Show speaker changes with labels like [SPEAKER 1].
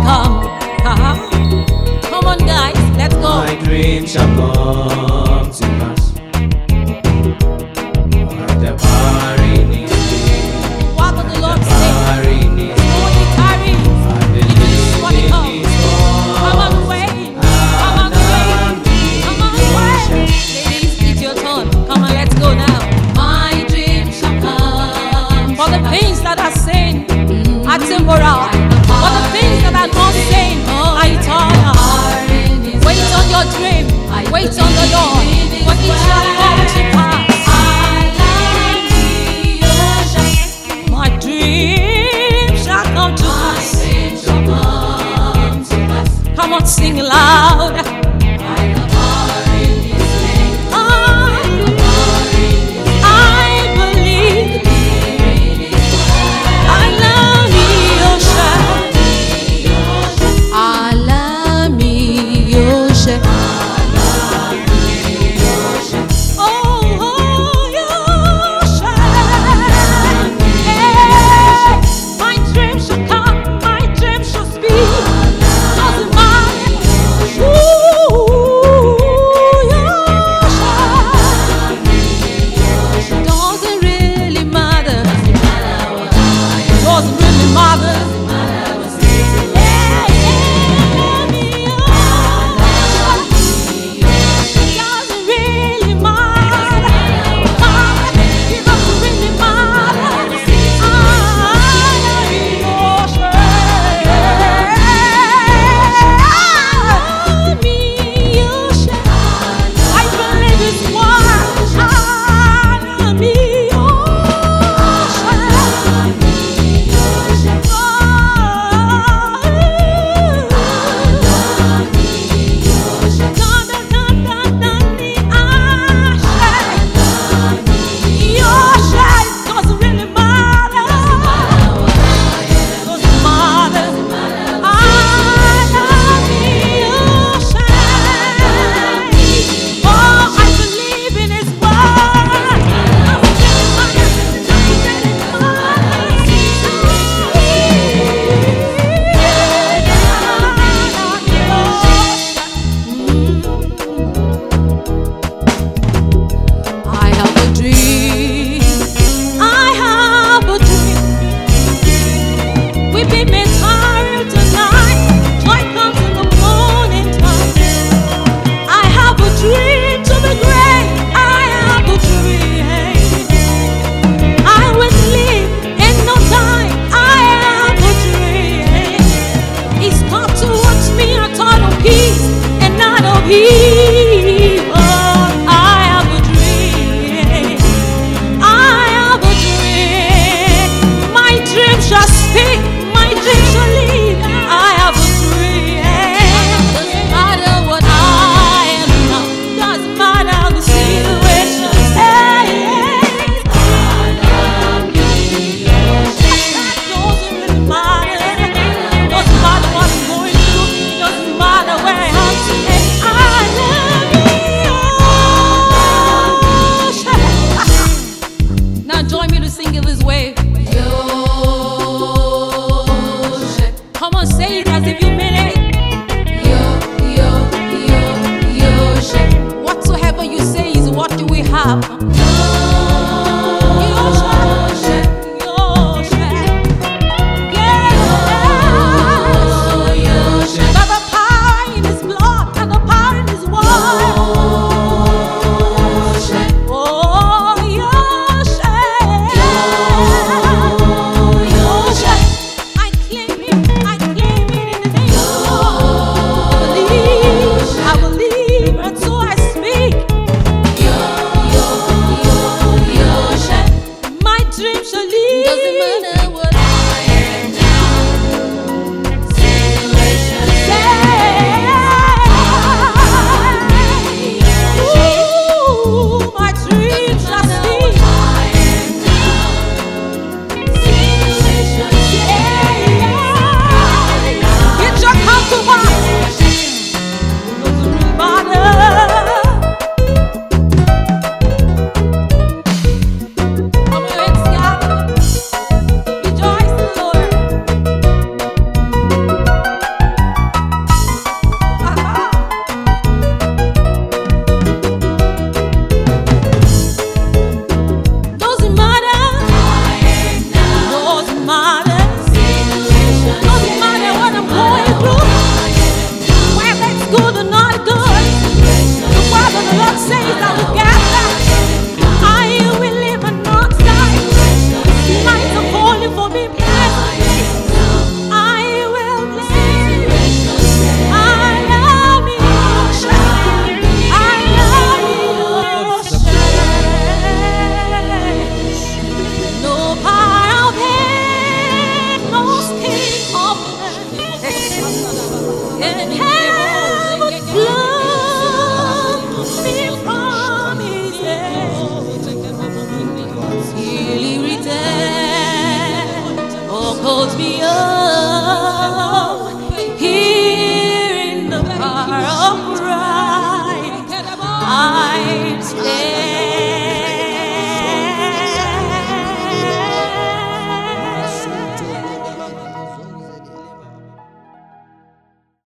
[SPEAKER 1] come. Come on, guys, let's go.
[SPEAKER 2] My dream shall come to pass. At the barren is
[SPEAKER 1] What does the Lord say?
[SPEAKER 2] barren is
[SPEAKER 1] Only carry.
[SPEAKER 2] at the
[SPEAKER 1] Wanna come?
[SPEAKER 2] living is
[SPEAKER 1] Come on, wait. Come on, wait. Come on, wait. Ladies, it's your turn. Come on, let's go now. My dream shall come. For the things that are seen are temporal. For the things that are not seen are eternal. Wait on your dream. Wait on the Lord. For it shall come to pass. My dream shall come to pass. Come on, sing loud. I believe. I love you, I love you, my dream shall come, my dream shall speak. Doesn't matter. Doesn't really matter. Doesn't really matter. Doesn't really matter. It doesn't really matter. I believe it's Join me to sing it this way. Your I stay.